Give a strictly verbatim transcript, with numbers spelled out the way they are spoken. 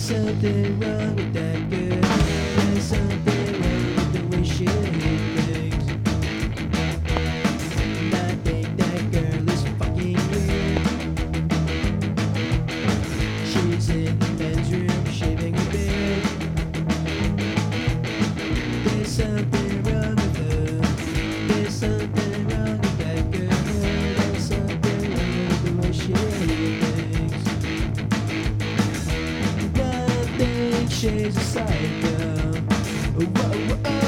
something wrong with that girl. There's something wrong with the way she thinks. And I think that girl is fucking weird. She's in the men's room shaving her beard. There's something wrong with her. There's something wrong with that girl. There's something wrong with the way she thinks. She's a psycho. Whoa, whoa, whoa.